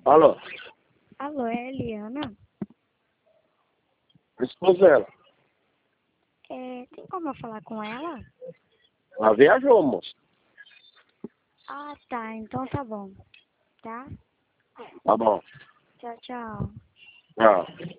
Alô? Alô, é a Eliana? Esposa dela. Tem como eu falar com ela? Ela viajou, moço. Ah, tá. Então tá bom. Tá? Tá bom. Tchau, tchau. Tchau.